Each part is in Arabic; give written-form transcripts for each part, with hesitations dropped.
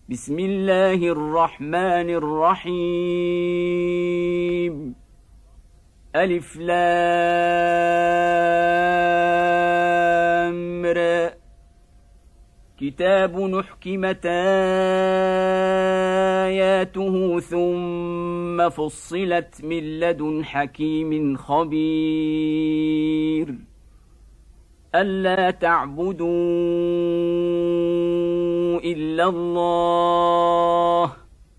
بسم الله الرحمن الرحيم ألف لام را كتاب نحكمت آياته ثم فصلت من لدن حكيم خبير ألا تعبدوا إلا الله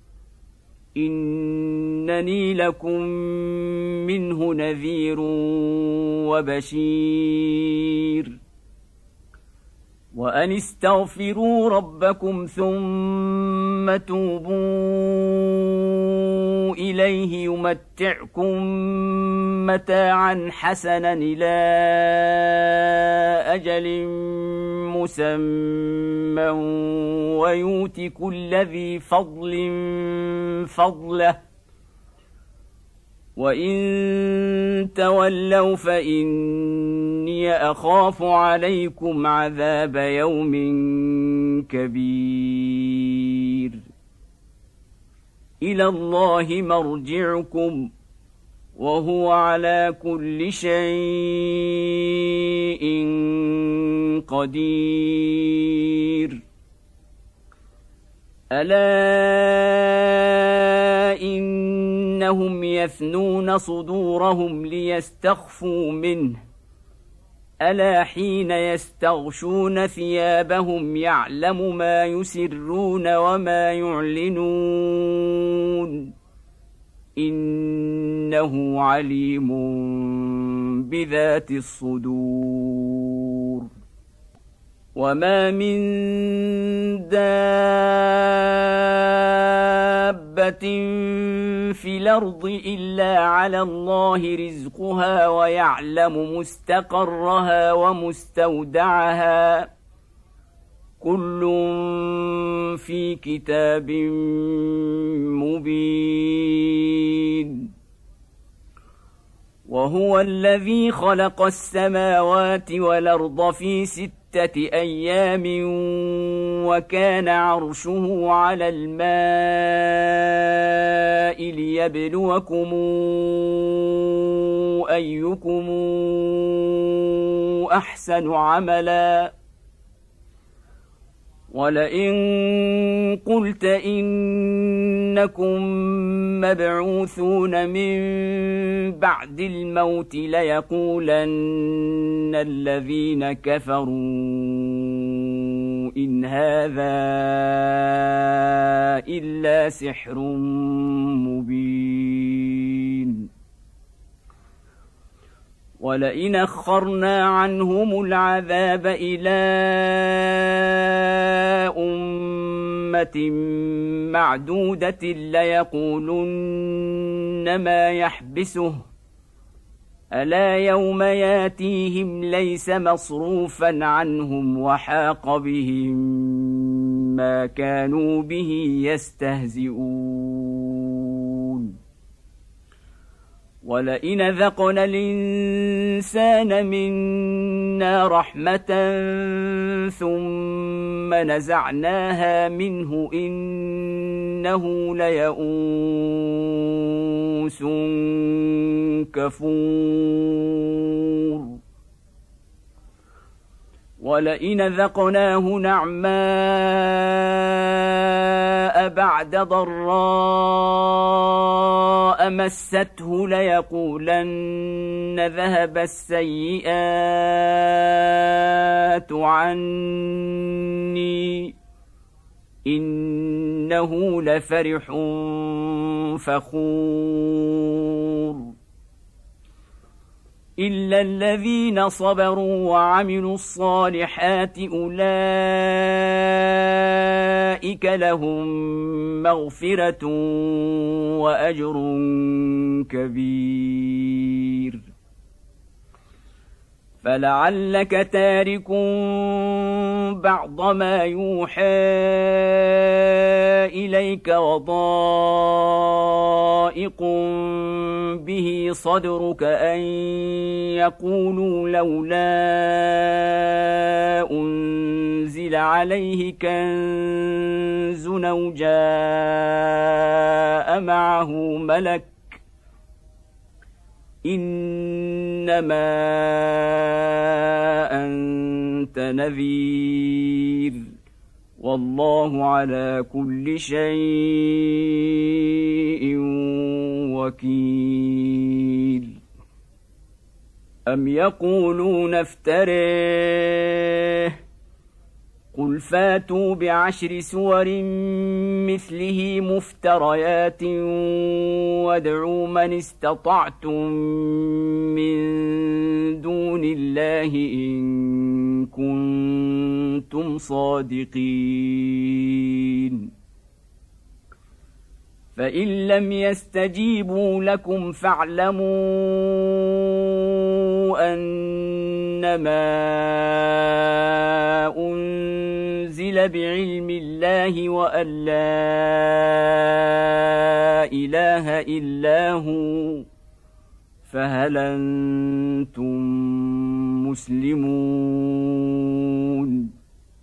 إنني لكم منه نذير وبشير وأن استغفروا ربكم ثم توبوا إليه يمتعكم متاعا حسنا إلى أجل مسمى ويؤت كل ذي فضل فضله وإن تولوا فإني أخاف عليكم عذاب يوم كبير إلى الله مرجعكم وهو على كل شيء قدير ألا إنهم يثنون صدورهم ليستخفوا منه ألا حين يستغشون ثيابهم يعلم ما يسرون وما يعلنون إنه عليم بذات الصدور وما من دابة في الأرض إلا على الله رزقها ويعلم مستقرها ومستودعها كل في كتاب مبين وهو الذي خلق السماوات والأرض في 6 أيام وكان عرشه على الماء ليبلوكم أيكم أحسن عملا ولئن قلت إنكم مبعوثون من بعد الموت ليقولن الذين كفروا إن هذا إلا سحر مبين ولئن أخرنا عنهم العذاب إلى أمة معدودة ليقولن ما يحبسه ألا يوم ياتيهم ليس مصروفا عنهم وحاق بهم ما كانوا به يستهزئون ولئن ذقنا الإنسان منا رحمة ثم نزعناها منه إنه ليئوس كفور ولئن ذقناه نعماء بعد ضراء مسته ليقولن ذهب السيئات عني إنه لفرح فخور إلا الذين صبروا وعملوا الصالحات أولئك لهم مغفرة وأجر كبير فلعلك تارك بعض ما يوحى إليك وضائق ضائق به صدرك أن يقولوا لولا أنزل عليه كنز أو جاء معه ملك إنما أنت نذير والله على كل شيء وكيل أم يقولون افتريه قل فاتوا بعشر سور مثله مفتريات وادعوا من استطعتم من دون الله إن كنتم صادقين فإن لم يستجيبوا لكم فاعلموا أنما أنزل بعلم الله وأن لا إله إلا هو فهل أنتم مسلمون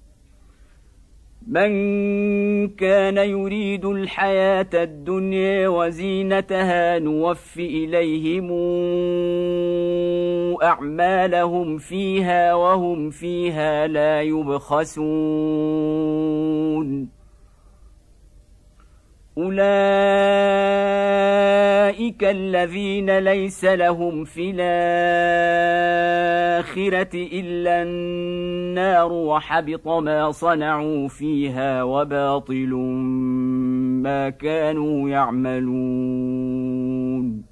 من كان يريد الحياة الدنيا وزينتها نوف إليهم أعمالهم فيها وهم فيها لا يبخسون أولئك الذين ليس لهم في الآخرة إلا النار وحبط ما صنعوا فيها وباطل ما كانوا يعملون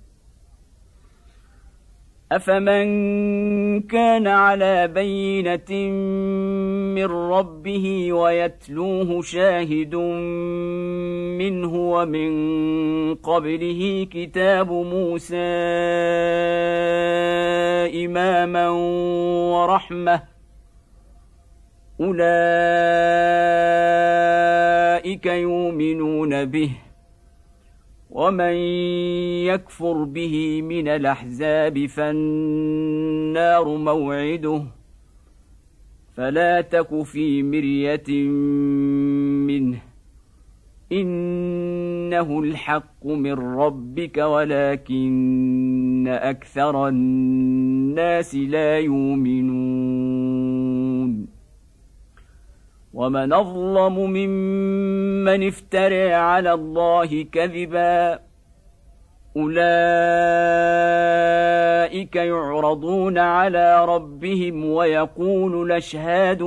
أفمن كان على بينة من ربه ويتلوه شاهد منه ومن قبله كتاب موسى إماما ورحمة أولئك يؤمنون به ومن يكفر به من الأحزاب فالنار موعده فلا تك في مرية منه إنه الحق من ربك ولكن أكثر الناس لا يؤمنون ومن أظلم ممن افترى على الله كذبا أولئك يعرضون على ربهم ويقول الأشهاد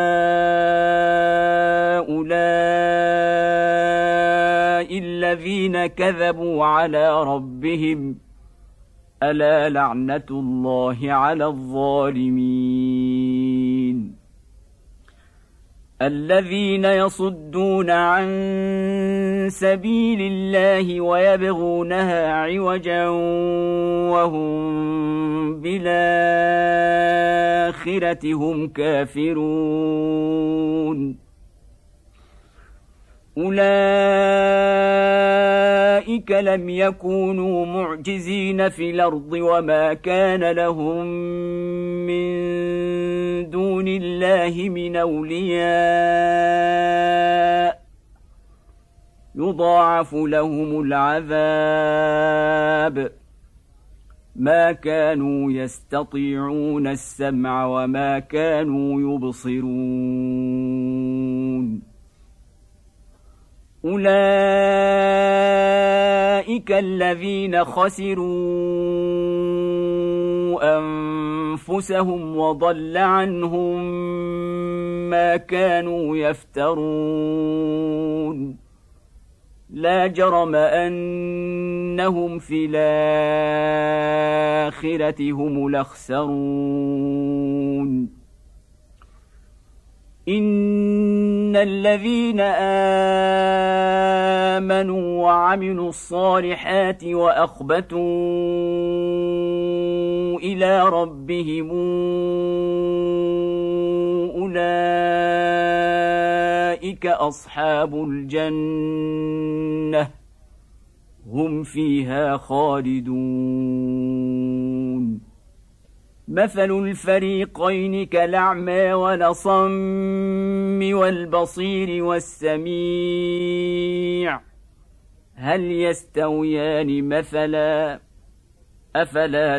هؤلاء الذين كذبوا على ربهم ألا لعنة الله على الظالمين الذين يصدون عن سبيل الله ويبغونها عوجا وهم بالآخرة هم كافرون أولئك لم يكونوا معجزين في الأرض وما كان لهم من دون الله من أولياء يضاعف لهم العذاب ما كانوا يستطيعون السمع وما كانوا يبصرون أولئك الذين خسروا أنفسهم وضل عنهم ما كانوا يفترون لا جرم أنهم في الآخرة هم الأخسرون إن الذين آمنوا وعملوا الصالحات وأخبتوا إلى ربهم أولئك أصحاب الجنة هم فيها خالدون مثل الفريقين كالأعمى والأصم والبصير والسميع هل يستويان مثلا أفلا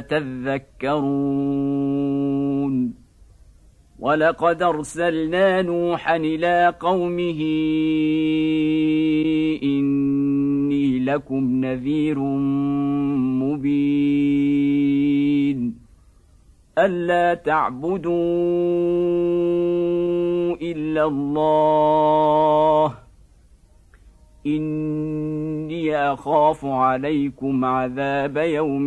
تذكرون ولقد أرسلنا نوحا إلى قومه إني لكم نذير مبين ألا تعبدوا إلا الله إني أخاف عليكم عذاب يوم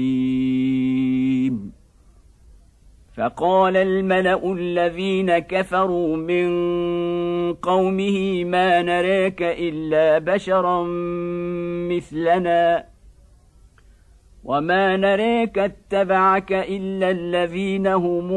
أليم فقال الملأ الذين كفروا من قومه ما نراك إلا بشرا مثلنا وما نراك اتبعك إلا الذين هم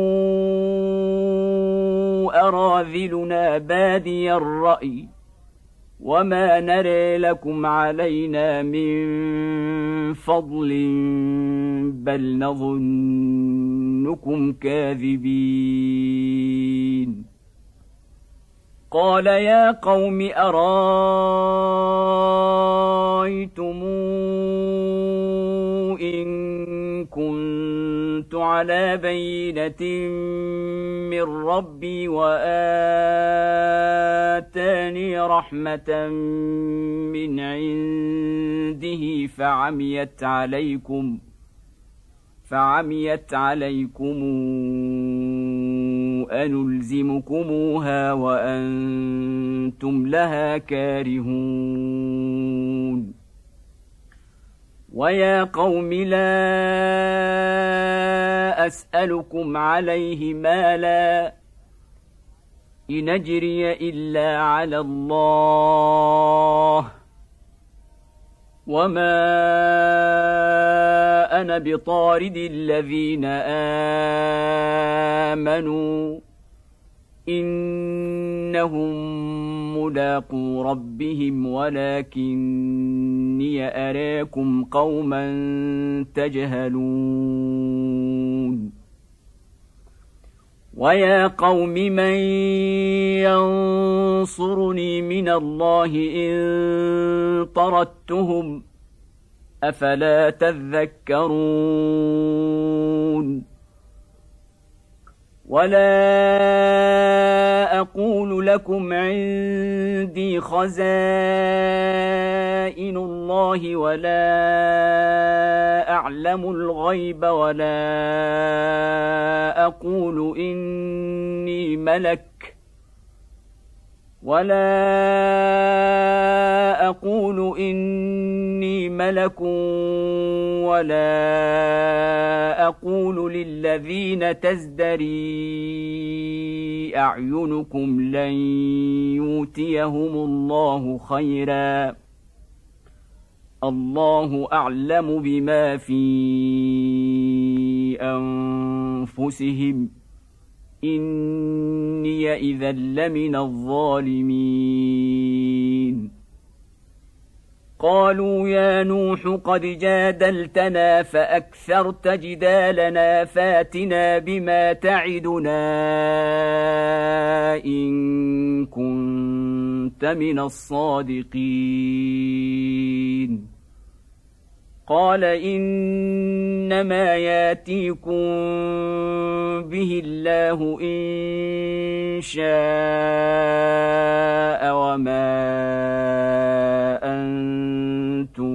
أراذلنا بادي الرأي وما نرى لكم علينا من فضل بل نظنكم كاذبين قال يا قوم أرأيتم إن كنت على بينة من ربي وآتاني رحمة من عنده فعميت عليكم أنلزمكموها وأنتم لها كارهون ويا قوم لا أسألكم عليه مالا إن أجري إلا على الله وما أنا بطارد الذين آمنوا إنهم ملاقو ربهم ولكني أراكم قوما تجهلون ويا قوم من ينصرني من الله إن طردتهم أفلا تذكرون ولا أقول لكم عندي خزائن الله ولا أعلم الغيب ولا أقول إني ملك ولا أقول للذين تزدري أعينكم لن يؤتيهم الله خيرا الله أعلم بما في أنفسهم إني إذا لمن الظالمين قالوا يا نوح قد جادلتنا فأكثرت جدالنا فاتنا بما تعدنا إن كنت من الصادقين قال إنما ياتيكم به الله إن شاء وما أنتم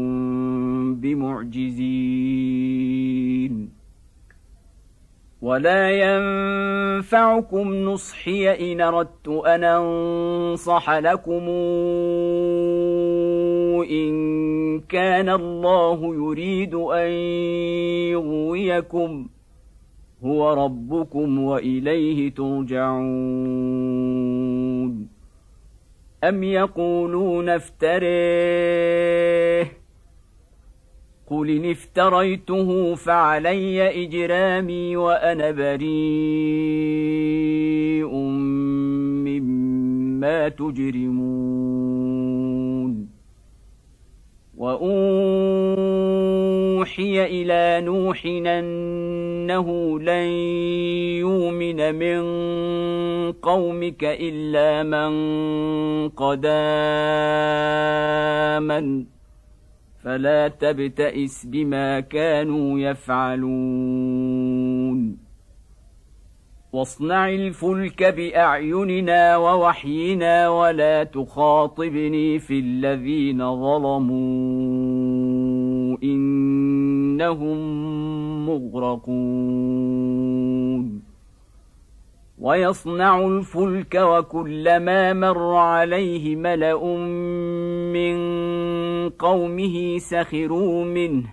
بمعجزين ولا ينفعكم نصحي إن أردت أن أنصح لكم إن كان الله يريد أن يغويكم هو ربكم وإليه ترجعون أم يقولون افتريه قل إن افتريته فعلي إجرامي وأنا بريء مما تجرمون أوحي إلى نوح أنه لن يؤمن من قومك إلا من قد آمن فلا تبتئس بما كانوا يفعلون واصنع الفلك بأعيننا ووحينا ولا تخاطبني في الذين ظلموا إنهم مغرقون ويصنع الفلك وكلما مر عليه ملأ من قومه سخروا منه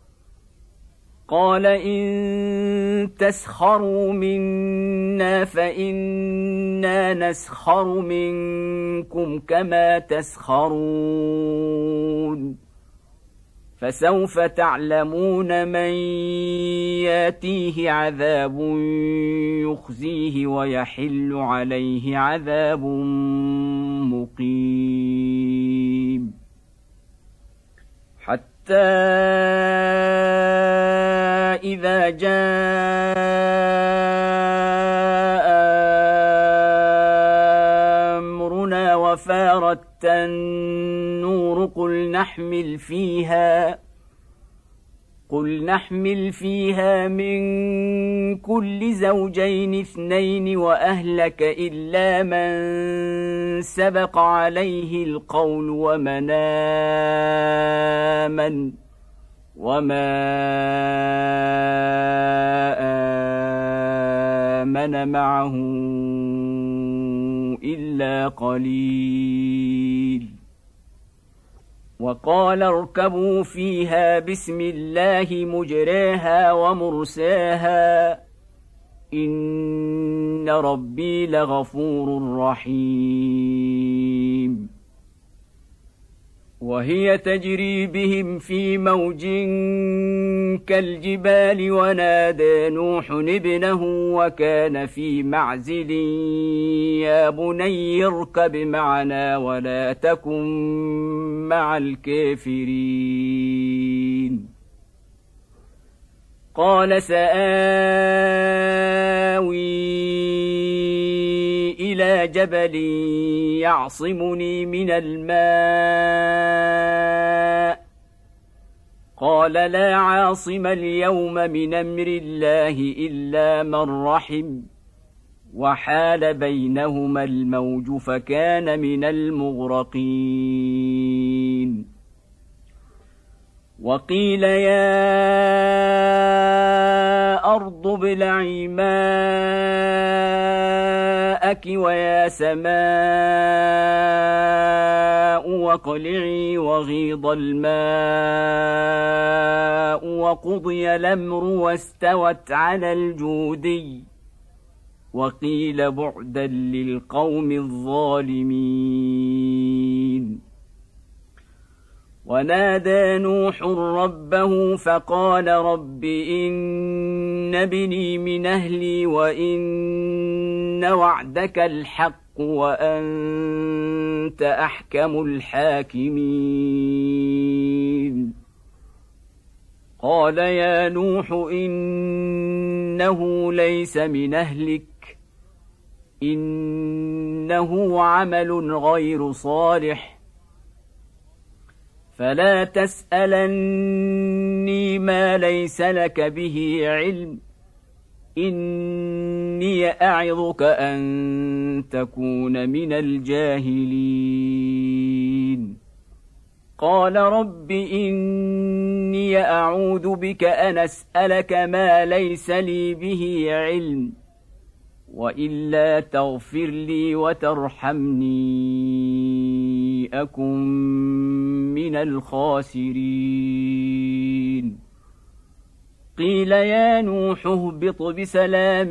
قال إن تسخروا منا فإنا نسخر منكم كما تسخرون فسوف تعلمون من ياتيه عذاب يخزيه ويحل عليه عذاب مقيم حتى إذا جاء أمرنا وفارت النور قل نحمل فيها من كل زوجين 2 وأهلك إلا من سبق عليه القول ومن آمن وما آمن معه إلا قليل وقال اركبوا فيها بسم الله مجريها ومرساها إن ربي لغفور رحيم وهي تجري بهم في موج كالجبال ونادى نوح ابنه وكان في معزل يا بني اركب معنا ولا تكن مع الكافرين قال سآوي إلى جبل يعصمني من الماء قال لا عاصم اليوم من أمر الله إلا من رحم وحال بينهما الموج فكان من المغرقين وقيل يا أرض ابلعي ماءك ويا سماء واقلعي وغيض الماء وقضي الأمر واستوت على الجودي وقيل بعدا للقوم الظالمين ونادى نوح ربه فقال رب إن ابني من أهلي وإن وعدك الحق وأنت أحكم الحاكمين قال يا نوح إنه ليس من أهلك إنه عمل غير صالح فلا تسألني ما ليس لك به علم إني أعظك أن تكون من الجاهلين قال رب إني أعوذ بك أن أسألك ما ليس لي به علم وإلا تغفر لي وترحمني أكن من الخاسرين قيل يا نوح اهبط بسلام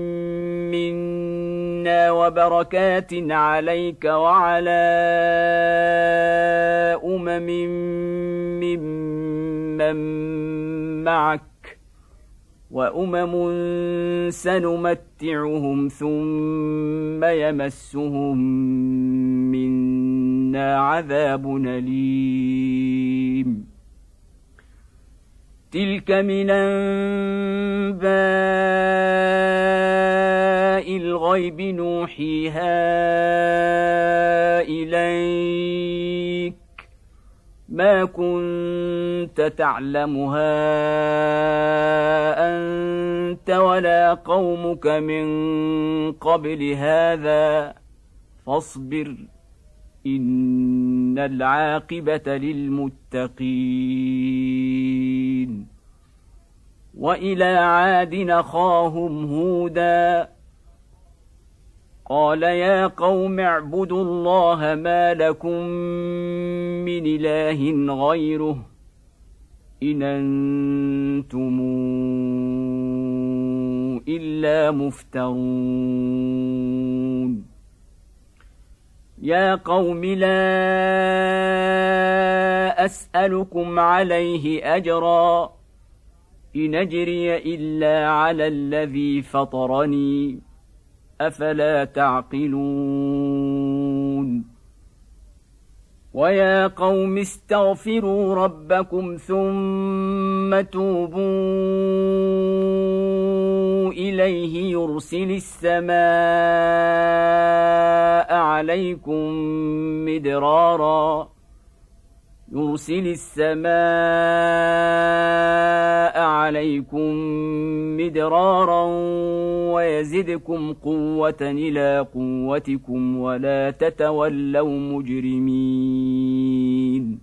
منا وبركات عليك وعلى ممن معك وأمم سنمتعهم ثم يمسهم منا عذاب أليم تلك من أنباء الغيب نوحيها إليك ما كنت تعلمها أنت ولا قومك من قبل هذا فاصبر إن العاقبة للمتقين. وإلى عاد أخاهم هودا قال يا قوم اعبدوا الله ما لكم من إله غيره إن أنتم إلا مفترون. يا قوم لا أسألكم عليه أجرا إن أجري إلا على الذي فطرني أفلا تعقلون. ويا قوم استغفروا ربكم ثم توبوا إليه يرسل السماء عليكم مدرارا ويزدكم قوة إلى قوتكم ولا تتولوا مجرمين.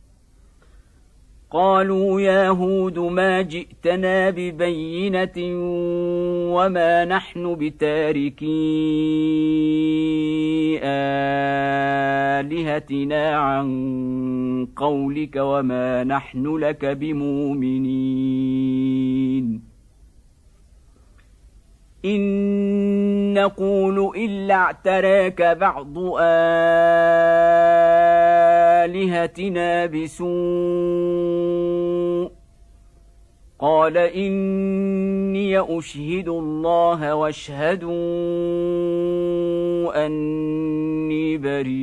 قالوا يا هود ما جئتنا ببينة وما نحن بتاركي آلهتنا عن قولك وما نحن لك بمؤمنين. إن نقول إلا اعتراك بعض آلهتنا بسوء قال إني أشهد الله واشهدوا أني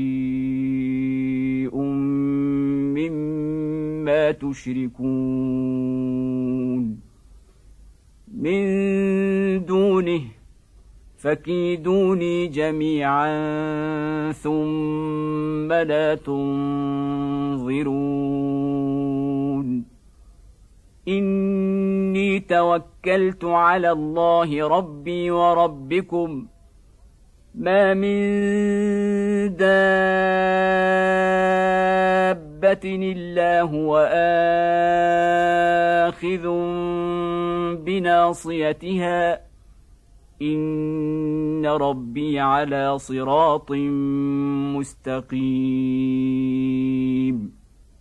بريء مما تشركون من دونه فكيدوني جميعا ثم لا تنظرون. إني توكلت على الله ربي وربكم ما من دابة إلا هو آخذ بناصيتها إن ربي على صراط مستقيم.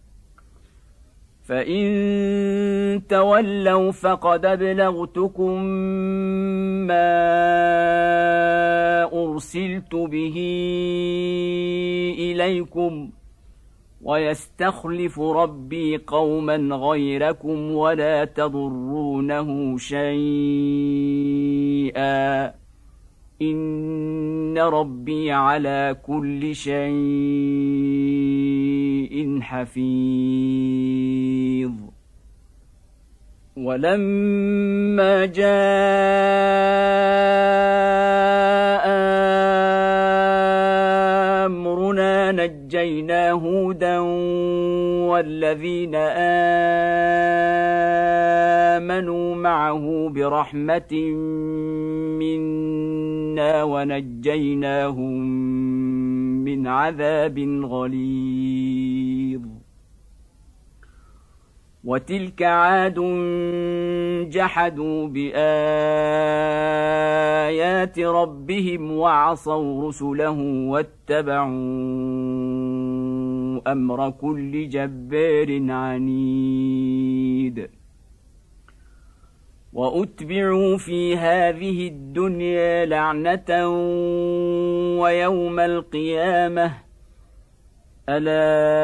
فإن تولوا فقد أبلغتكم ما أرسلت به إليكم ويستخلف ربي قوما غيركم ولا تضرونه شيئا إن ربي على كل شيء حفيظ. ولما جاء أمرنا نجينا هودا والذين آمنوا معه برحمة منا ونجيناهم من عذاب غليظ. وتلك عاد جحدوا بآيات ربهم وعصوا رسله واتبعوا أمر كل جبار عنيد. وأتبعوا في هذه الدنيا لعنة ويوم القيامة ألا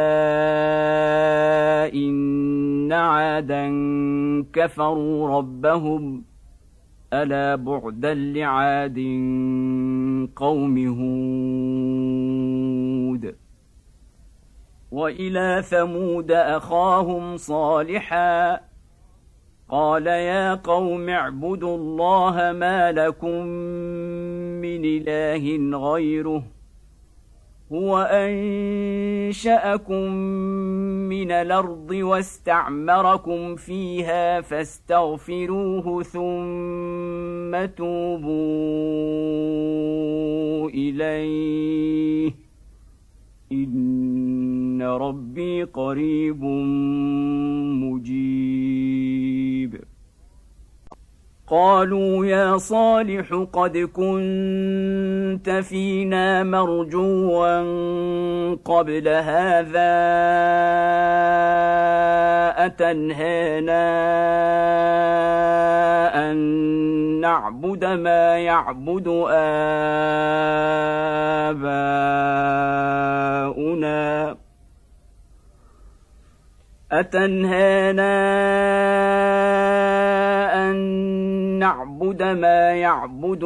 إن عادا كفروا ربهم ألا بعدا لعاد قوم هود. وإلى ثمود أخاهم صالحا قال يا قوم اعبدوا الله ما لكم من إله غيره هو أنشأكم من الأرض واستعمركم فيها فاستغفروه ثم توبوا إليه إن ربي قريب مجيب. قالوا يا صالح قد كنت فينا مرجوا قبل هذا أتنهانا أن نعبد ما يعبد آباؤنا نعبد ما يعبد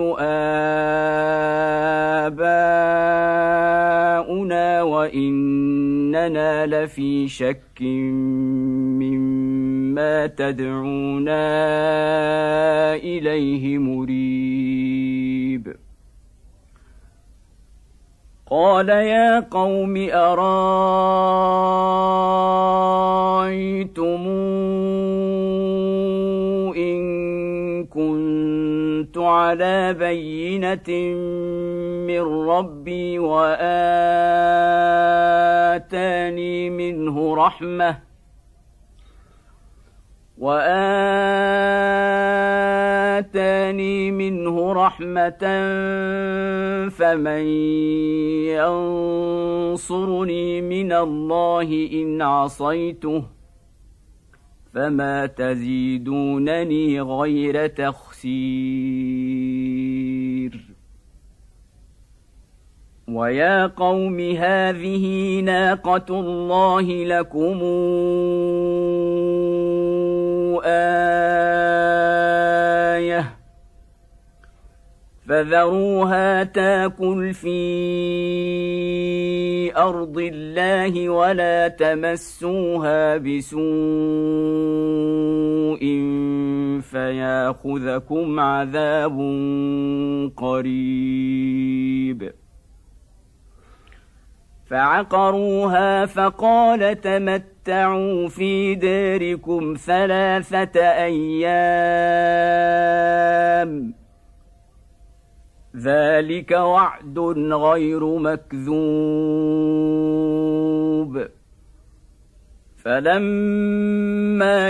آباؤنا وإننا لفي شك مما تدعونا إليه مريب. قال يا قوم أرأيتم كنت على بينة من ربي وآتاني منه رحمة فمن ينصرني من الله إن عصيته فما تزيدونني غير تخسير. ويا قوم هذه ناقة الله لكم آية فذروها تاكل في أرض الله ولا تمسوها بسوء فياخذكم عذاب قريب. فعقروها فقال تمتعوا في داركم 3 أيام ذلك وعد غير مكذوب. فلما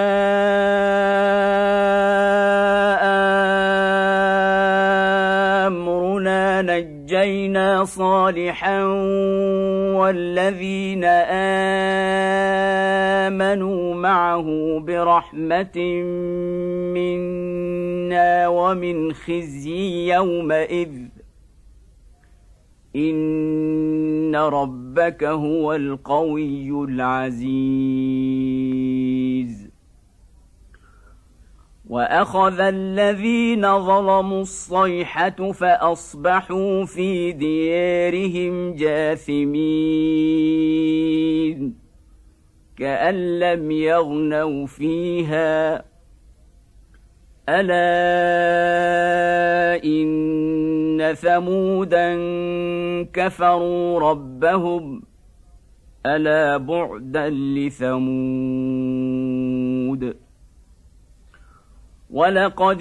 جاء أمرنا نجينا صالحا والذين آمنوا معه برحمة منا ومن خزي يومئذ إن ربك هو القوي العزيز. وأخذ الذين ظلموا الصيحة فأصبحوا في ديارهم جاثمين كأن لم يغنوا فيها ألا إن ثمودا كفروا ربهم ألا بعدا لثمود. ولقد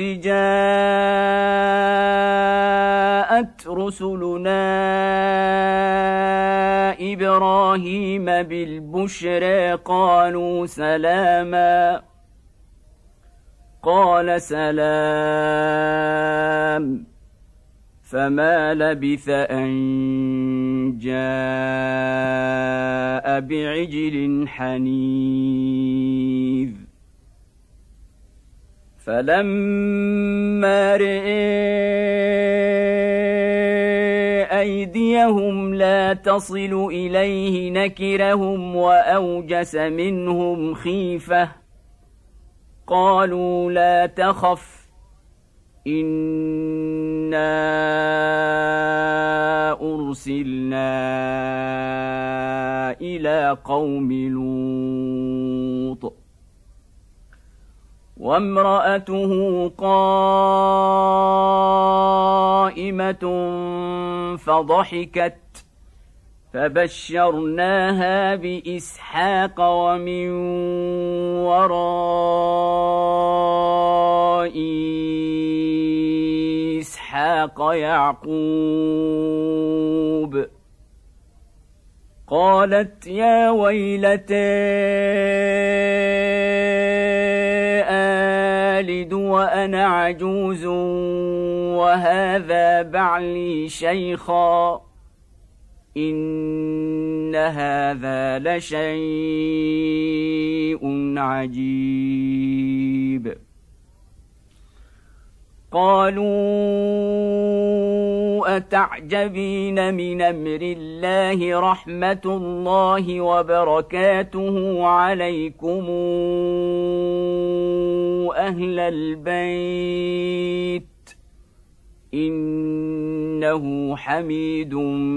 جاءت رسلنا إبراهيم بالبشرى قالوا سلاما قال سلام فما لبث أن جاء بعجل حنيذ. فلما رأى أيديهم لا تصل إليه نكرهم وأوجس منهم خيفة قالوا لا تخف إنا أرسلنا إلى قوم لوط وامرأته قائمة فضحكت فبشرناها بإسحاق ومن وراء إسحاق يعقوب قالت يا ويلتى آلد وأنا عجوز وهذا بعلي شيخا إن هذا لشيء عجيب قالوا أتعجبين من أمر الله رحمة الله وبركاته عليكم أهل البيت إنه حميد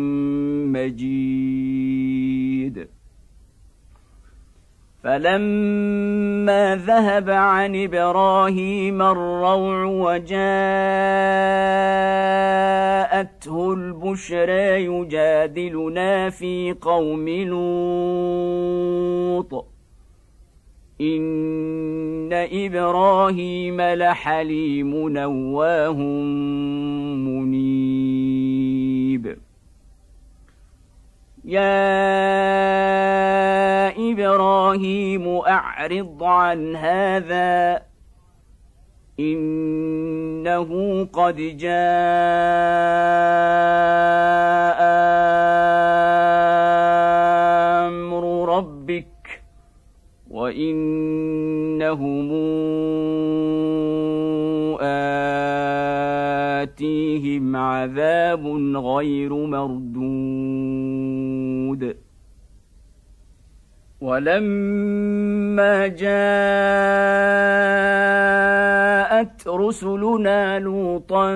مجيد فلما ذهب عن إبراهيم الروع وجاءته البشرى يجادلنا في قوم لوط إن إبراهيم لحليم نواه منيب يا إبراهيم أعرض عن هذا إنه قد جاء أمر ربك وإنهم آتيهم عذاب غير مردود ولما جاءت رسلنا لوطا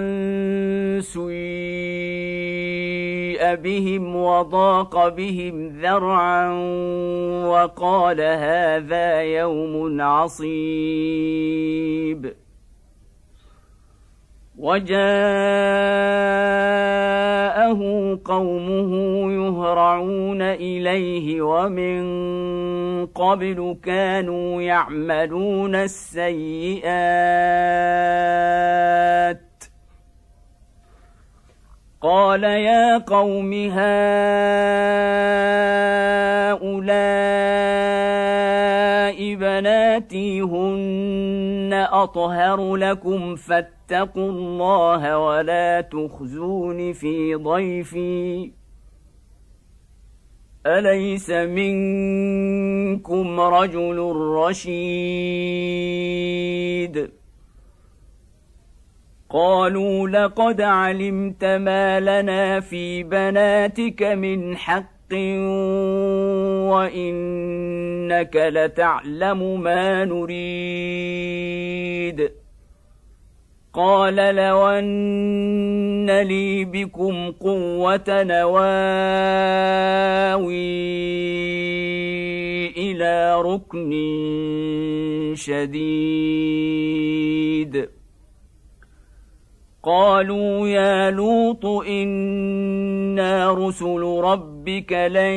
سيء بهم وضاق بهم ذرعا وقال هذا يوم عصيب وجاءه قومه يهرعون إليه ومن قبل كانوا يعملون السيئات قال يا قوم هؤلاء بناتي هن أطهر لكم فاتقوا الله ولا تخزون في ضيفي أليس منكم رجل رشيد قالوا لقد علمت ما لنا في بناتك من حق وإنك لتعلم ما نريد قال لو أن لي بكم قوة نواوي إلى ركن شديد قالوا يا لوط إنا رسل ربك لن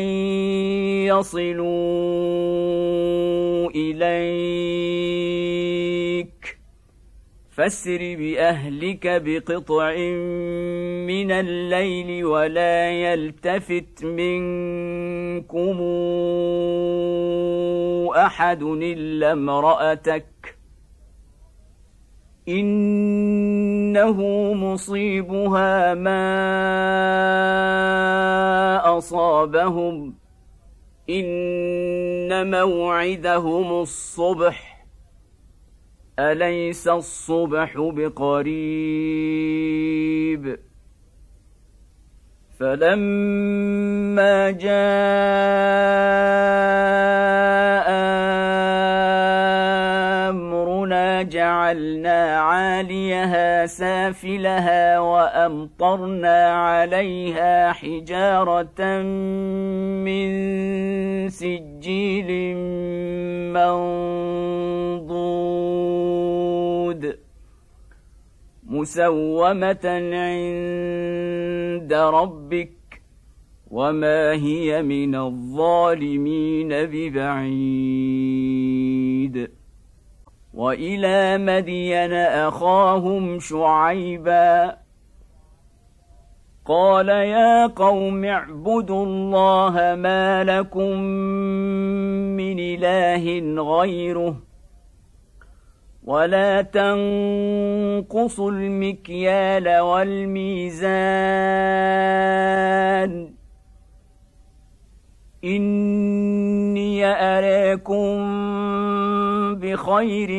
يصلوا إليك فاسر بأهلك بقطع من الليل ولا يلتفت منكم أحد إلا امرأتك إنه مصيبها ما أصابهم إن موعدهم الصبح أليس الصبح بقريب فلما جاء أمرنا جعلنا عاليها سافلها وأمطرنا عليها حجارة من سجيل منضود مسومة عند ربك وما هي من الظالمين ببعيد. وإلى مدين أخاهم شعيبا قال يا قوم اعبدوا الله ما لكم من إله غيره ولا تنقصوا المكيال والميزان إني أراكم بخير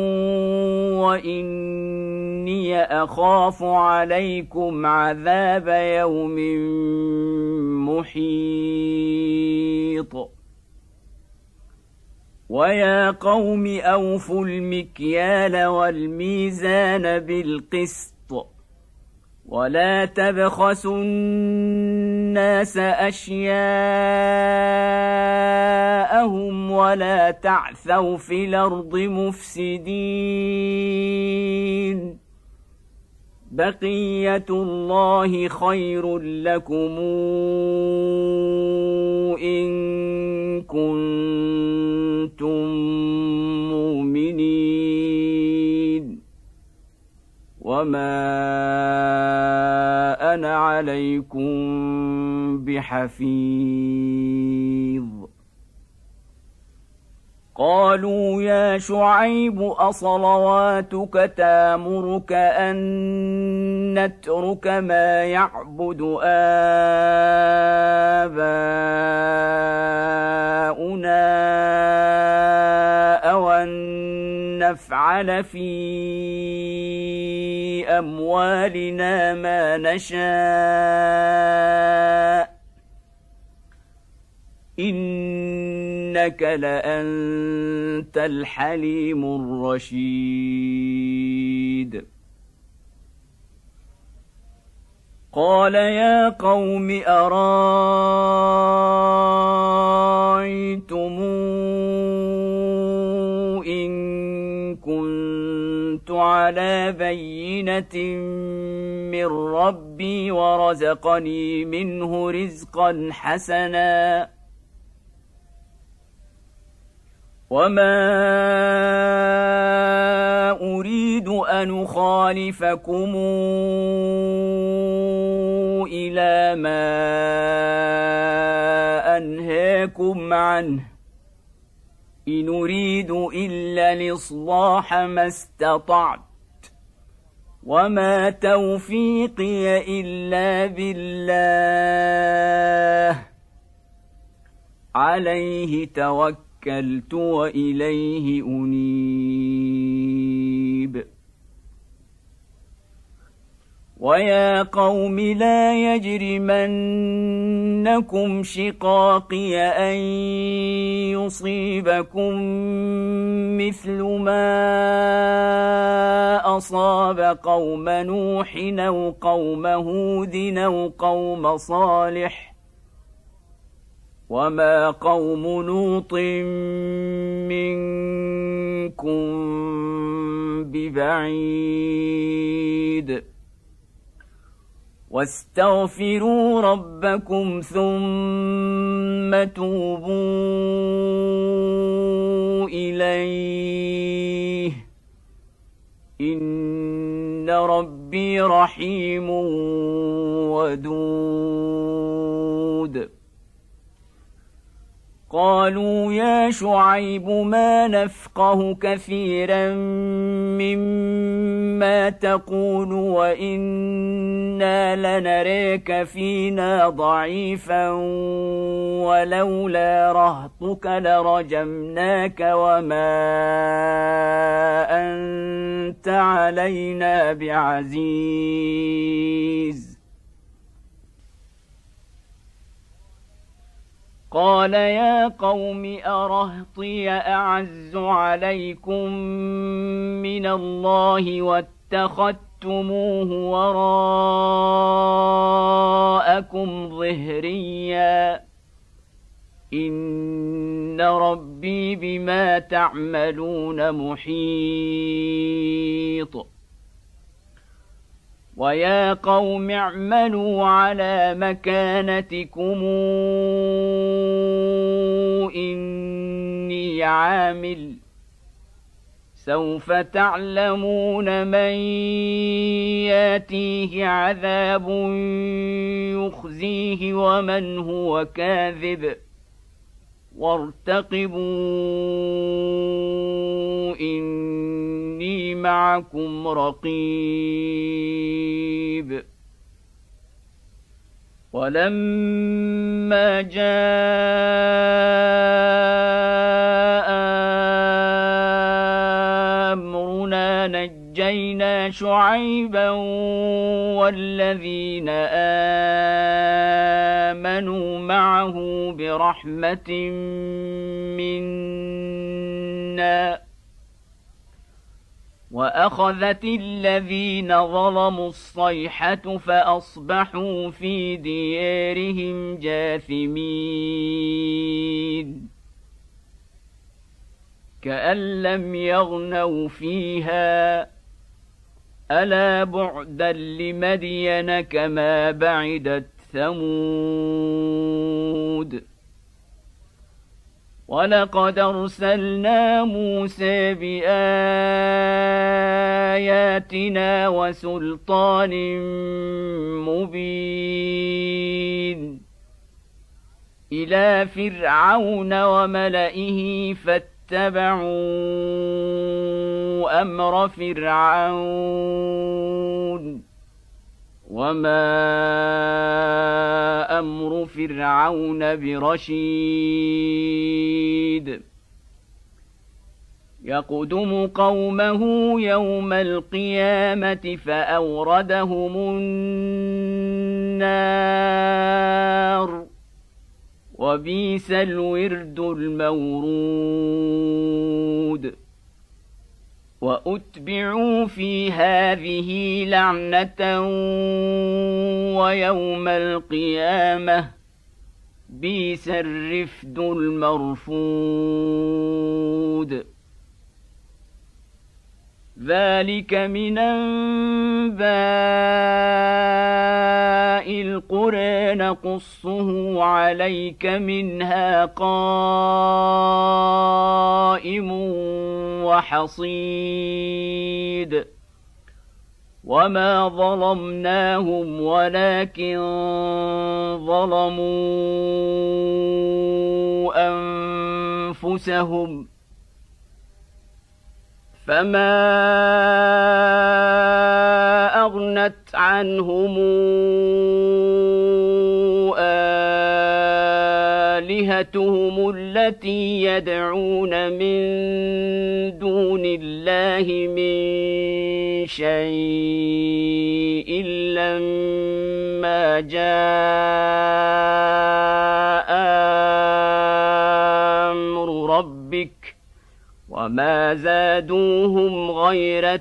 وإني أخاف عليكم عذاب يوم محيط. ويا قوم أوفوا المكيال والميزان بالقسط ولا تبخسوا الناس أشياءهم ولا تعثوا في الأرض مفسدين. بقية الله خير لكم إن كنتم مؤمنين وما أنا عليكم بحفيظ. قالوا يا شعيب أصلواتك تامرك أن نترك ما يعبد آباؤنا أو أن نفعل في أموالنا ما نشاء إنك لأنت الحليم الرشيد. قال يا قوم أرايتم إن كنت على بينة من ربي ورزقني منه رزقا حسنا وما أريد أن أخالفكم إلى ما أنهاكم عنه إن أريد إلا الإصلاح ما استطعت وما توفيقي إلا بالله عليه توكلت وإليه أنيب. ويا قوم لا يجرمنكم شقاقي أن يصيبكم مثل ما أصاب قوم نوح أو قوم هود أو قوم صالح وما قوم لوط منكم ببعيد. واستغفروا ربكم ثم توبوا إليه إن ربي رحيم ودود. قالوا يا شعيب ما نفقه كثيرا مما تقول وإنا لنراك فينا ضعيفا ولولا رهطك لرجمناك وما أنت علينا بعزيز. قال يا قوم أرهطي أعز عليكم من الله واتخذتموه وراءكم ظهريا إن ربي بما تعملون محيط. ويا قوم اعملوا على مكانتكم إني عامل سوف تعلمون من ياتيه عذاب يخزيه ومن هو كاذب وارتقبوا إني معكم رقيب. ولما جاء أمرنا نجينا شعيبا والذين آمنوا معه برحمة منا وأخذت الذين ظلموا الصيحة فأصبحوا في ديارهم جاثمين كأن لم يغنوا فيها ألا بعدا لمدين كما بعدت ثمود. ولقد أرسلنا موسى بآياتنا وسلطان مبين إلى فرعون وملئه فاتبعوا أمر فرعون وما أمر فرعون برشيد يقدم قومه يوم القيامة فأوردهم النار وبئس الورد المورود. وأتبعوا في هذه لعنة ويوم القيامة بئس الرفد المرفود. ذلك من أنباء القرى نقصه عليك منها قائم وحصيد. وما ظلمناهم ولكن ظلموا أنفسهم فما أغنت عنهم آلهتهم التي يدعون من دون الله من شيء لما جاء أمر ربك وما زادوهم غير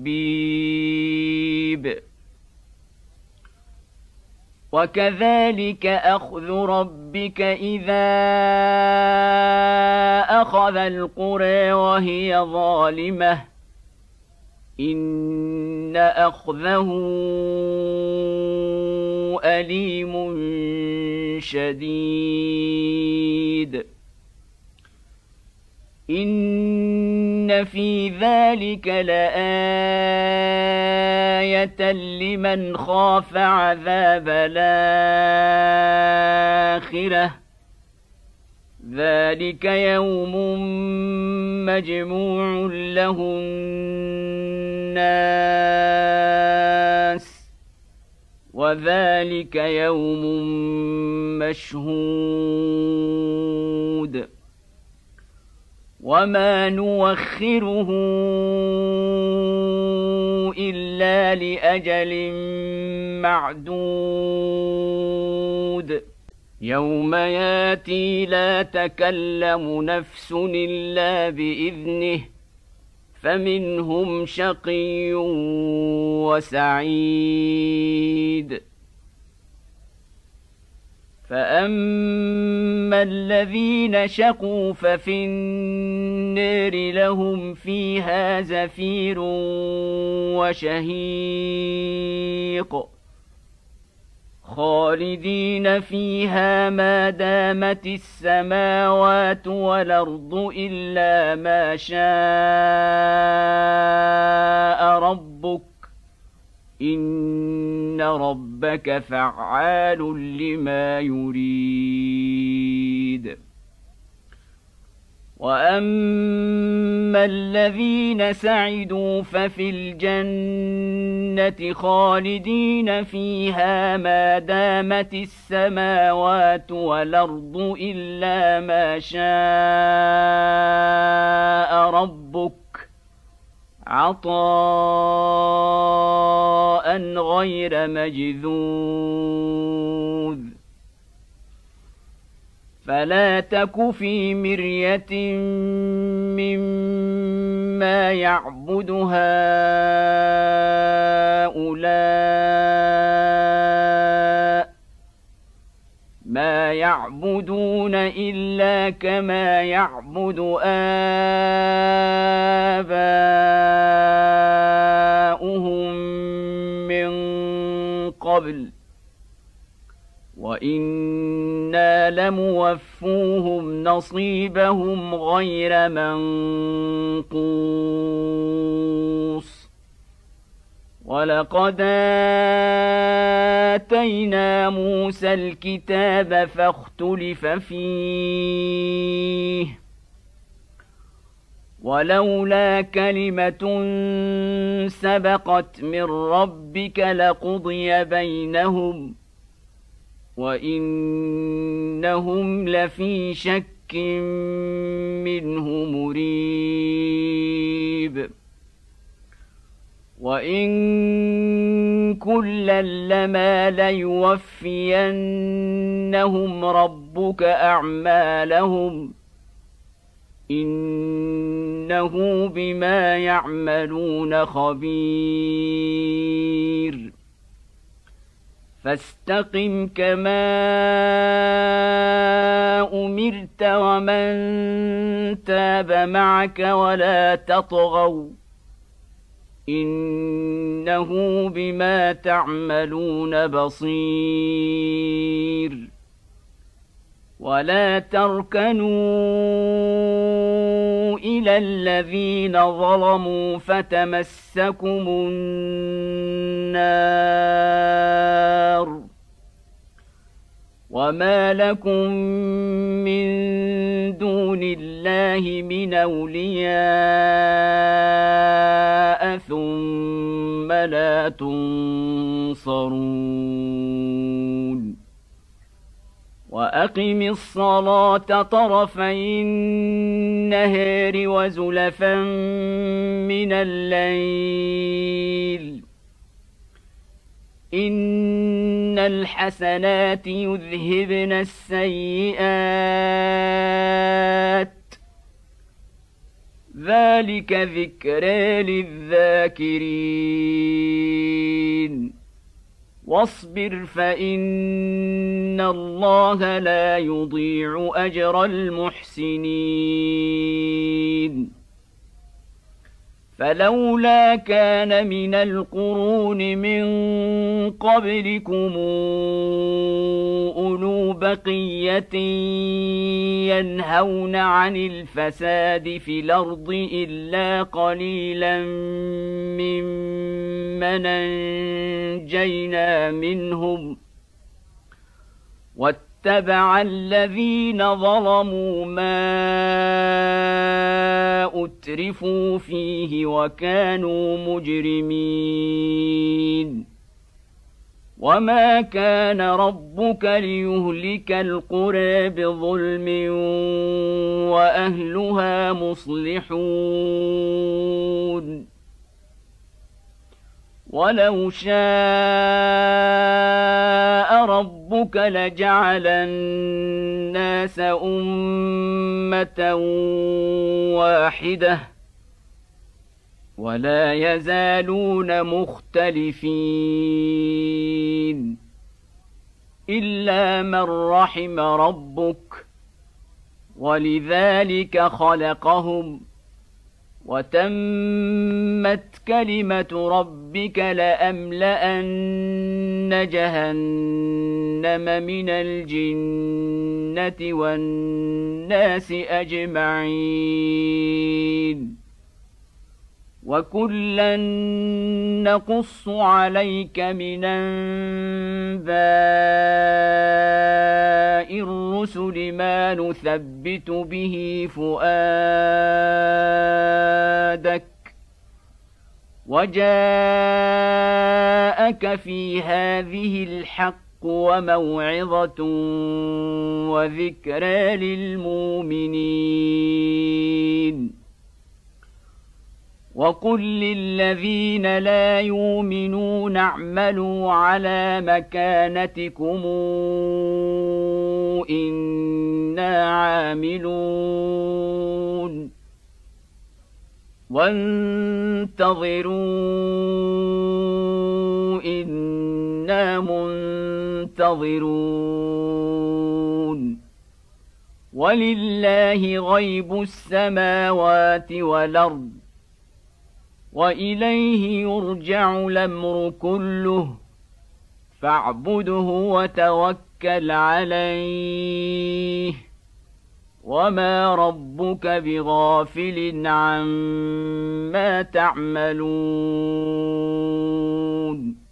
تتبيب. وكذلك أخذ ربك إذا أخذ القرى وهي ظالمة إن أخذه أليم شديد. إن في ذلك لآية لمن خاف عذاب الآخرة ذلك يوم مجموع له الناس وذلك يوم مشهود وما نوخره إلا لأجل معدود يوم ياتي لا تكلم نفس إلا بإذنه فمنهم شقي وسعيد فأما الذين شقوا ففي النار لهم فيها زفير وشهيق خالدين فيها ما دامت السماوات والأرض إلا ما شاء ربك إن ربك فعال لما يريد. وأما الذين سعدوا ففي الجنة خالدين فيها ما دامت السماوات والأرض إلا ما شاء ربك عطاء غير مجذوذ. فلا تك في مرية مما يعبد هؤلاء ما يعبدون إلا كما يعبد آباؤهم من قبل وإنا لموفوهم نصيبهم غير منقوص. ولقد آتينا موسى الكتاب فاختلف فيه ولولا كلمة سبقت من ربك لقضي بينهم وإنهم لفي شك منه مريب. وإن كلا لما ليوفينهم ربك أعمالهم إنه بما يعملون خبير. فاستقم كما أمرت ومن تاب معك ولا تطغوا إنه بما تعملون بصير. ولا تركنوا إلى الذين ظلموا فتمسكم النار وما لكم من دون الله من أولياء ثم لا تنصرون. وأقم الصلاة طرفي النهار وزلفا من الليل إن الحسنات يذهبن السيئات ذلك ذكرى للذاكرين. واصبر فإن الله لا يضيع أجر المحسنين. فلولا كان من القرون من قبلكم أولو بقية ينهون عن الفساد في الأرض إلا قليلا ممن أنجينا منهم واتبع الذين ظلموا ما أترفوا فيه وكانوا مجرمين. وما كان ربك ليهلك القرى بظلم وأهلها مصلحون. ولو شاء ربك لجعل الناس أمة واحدة ولا يزالون مختلفين إلا من رحم ربك ولذلك خلقهم وتمت كلمة ربك لأملأن جهنم من الجنة والناس أجمعين وكلا نقص عليك من أنباء الرسل ما نثبت به فؤادك وجاءك في هذه الحق وموعظة وذكرى للمؤمنين وقل للذين لا يؤمنون اعملوا على مكانتكم إنا عاملون وانتظروا إنا منتظرون ولله غيب السماوات والأرض وإليه يرجع الأمر كله فاعبده وتوكل عليه وما ربك بغافل عما تعملون